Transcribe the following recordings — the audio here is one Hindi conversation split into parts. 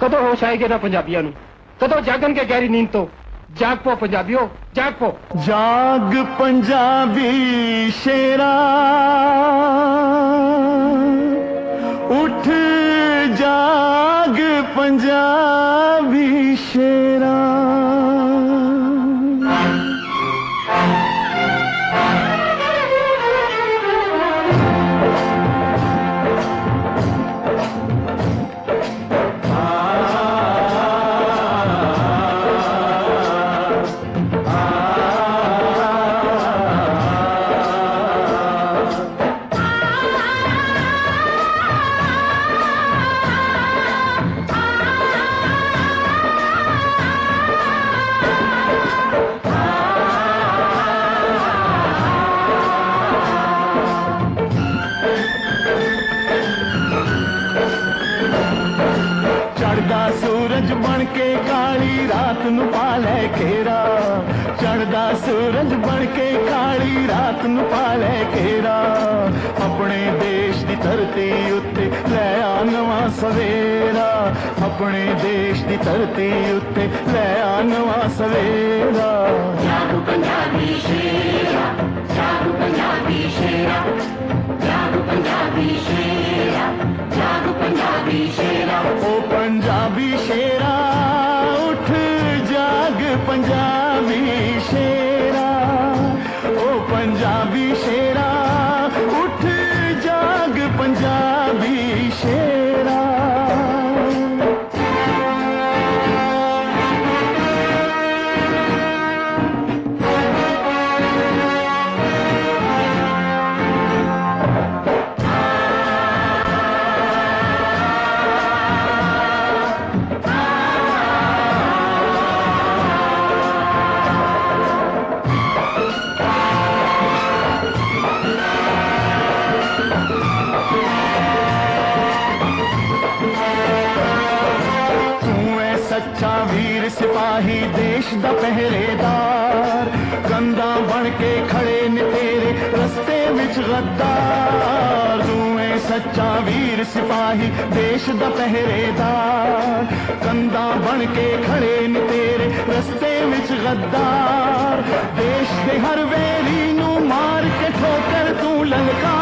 कदों होश आएगी ना पंजाबियों नूं, कदों जागन के गहरी नींद तो। जाग पो पंजाबियों, जाग पो। जाग पंजाबी शेरा, उठ जाग पंजाबी शेरा। सूरज बन के काली रात नू पाले घेरा, चढ़दा सूरज बन के काली रात नू पाले घेरा। अपने देश दी धरती उत्ते लै आ नवां सवेरा, अपने देश दी धरती उत्ते लै आ नवां सवेरा। जागो पंजाबी शेरा, जागो पंजाबी शेरा, जागो पंजाबी शेरा, जागो पंजाबी शेरा। ओ पंजाबी शेरा, उठ जाग पंजाबी शेरा। ओ पंजाबी शेरा, उठ जाग पंजाबी शेरा। सच्चा वीर सिपाही देश दा पहरेदार, कंधा बन के खड़े ने तेरे रस्ते विच गद्दार। तू है सच्चा वीर सिपाही देश दा पहरेदार, कंधा बन के खड़े ने तेरे रस्ते विच गद्दार। देश के हर वेरी नू मार के ठोकर तू ललकार,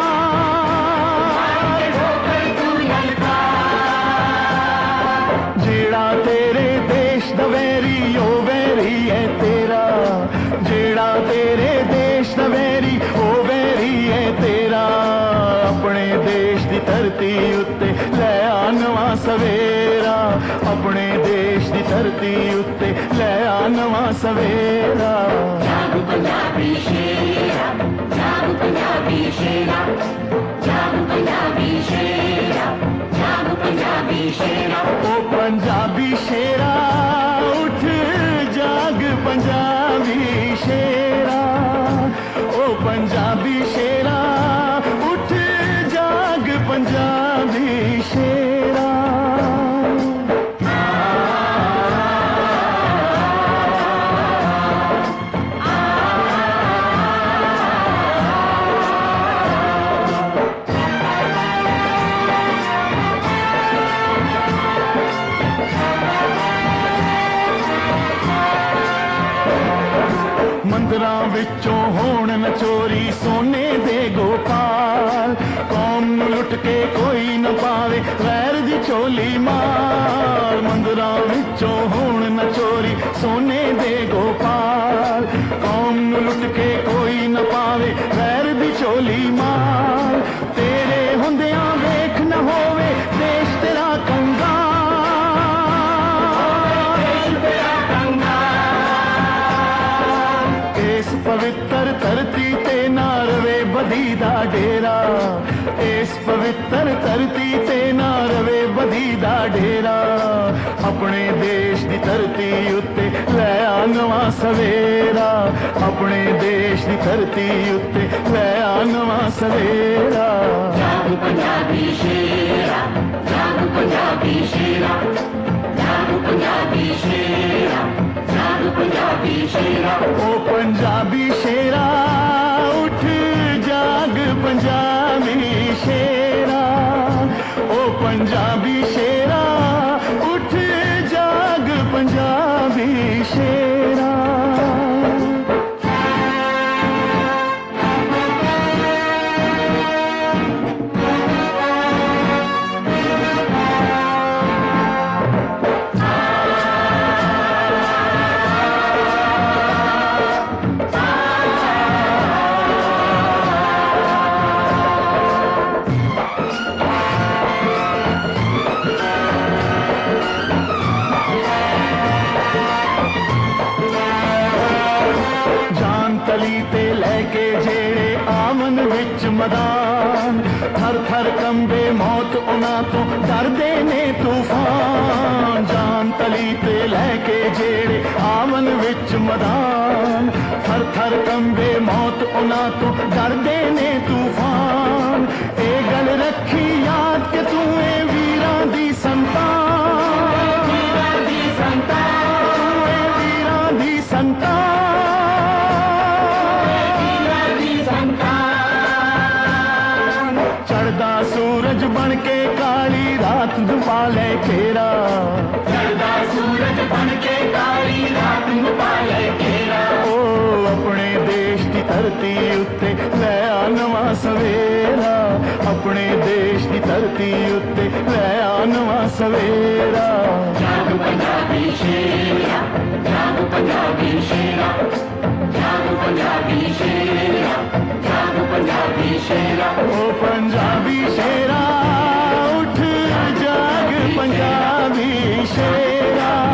जेड़ा तेरे देश दा वैरी ओ वैरी है तेरा, जेड़ा तेरे देश दा वैरी ओ वैरी है तेरा। अपने देश दी धरती उत्ते लै आ नवां सवेरा, अपने देश दी धरती उत्ते लै आ नवां सवेरा। जागो पंजाबी शेरा, जागो पंजाबी शेरा, जागो पंजाबी शेरा, जागो पंजाबी शेरा। ओ पंजाबी शेरा, उठ जाग पंजाबी शेरा। ओ पंजाबी शेरा, उठ जाग पंजाबी शेरा। मंदिरां विचों होण न चोरी सोने दे गोपाल, कौम नू लुट के कोई न पावे गैर दी चोली मार। मंदिरां विचों होण न चोरी सोने दे गोपाल, कौम नू लुट के कोई न पावे गैर दी चोली मार। तेरे हुंदियां वेख न होवे देश तेरा कंगाल, इस पवित्र धरती ते ना रवे बदी दा डेरा, इस पवित्र धरती ते ना रवे बदी दा डेरा। अपने देश दी धरती उत्ते लै आ नवां सवेरा, अपने देश दी धरती उत्ते लै आ नवां सवेरा। जागो पंजाबी शेरा, जागो पंजाबी शेरा, जागो पंजाबी शेरा, जागो पंजाबी शेरा। ओ पंजाबी शेरा, उठ जाग पंजाबी शेरा। ओ पंजाबी शेरा, उठ ਮੈਦਾਨ ਥਰ ਥਰ ਕੰਬੇ ਮੌਤ ਉਹਨਾਂ ਤੋਂ ਡਰਦੇ ਨੇ ਤੂਫਾਨ ਜਾਨ ਤਲੀ ਤੇ ਲੈ ਕੇ ਜਿਹੜੇ ਆਵਨ ਵਿੱਚ ਮੈਦਾਨ ਥਰ ਥਰ ਕੰਬੇ ਮੌਤ ਉਹਨਾਂ ਤੋਂ ਡਰਦੇ ਨੇ ਤੂਫਾਨ ਇਹ ਗੱਲ ਰੱਖੀ ਯਾਦ ਕਿ ਤੂੰ ਏ ਵੀਰਾਂ ਦੀ ਸੰਤਾਨ ਵੀਰਾਂ ਦੀ ਸੰਤਾਨ ਤੂੰ ਏ ਵੀਰਾਂ ਦੀ ਸੰਤਾਨ ਚੜਦਾ ਸੂਰਜ ਬਣ ਕੇ ਕਾਲੀ ਰਾਤ ਨੂੰ ਪਾ ਲੈ ਘੇਰਾ ਚੜਦਾ ਸੂਰਜ ਬਣ ਕੇ ਕਾਲੀ ਰਾਤ ਨੂੰ ਪਾ ਲੈ ਘੇਰਾ ਓ ਆਪਣੇ ਦੇਸ਼ ਦੀ ਧਰਤੀ ਉੱਤੇ ਲੈ ਆ ਨਵਾਂ ਸਵੇਰਾ ਆਪਣੇ ਦੇਸ਼ ਦੀ ਧਰਤੀ ਉੱਤੇ ਲੈ ਆ ਨਵਾਂ ਸਵੇਰਾ ਜਾਗ ਪੰਜਾਬੀ ਸ਼ੇਰਾ ਜਾਗ ਪੰਜਾਬੀ ਸ਼ੇਰਾ ਜਾਗ ਪੰਜਾਬੀ ਸ਼ੇਰਾ ਜਾਗ ਪੰਜਾਬੀ ਸ਼ੇਰਾ ਓ ਪੰਜਾਬੀ ਸ਼ੇਰਾ ਉੱਠ ਜਾਗ ਪੰਜਾਬੀ ਸ਼ੇਰਾ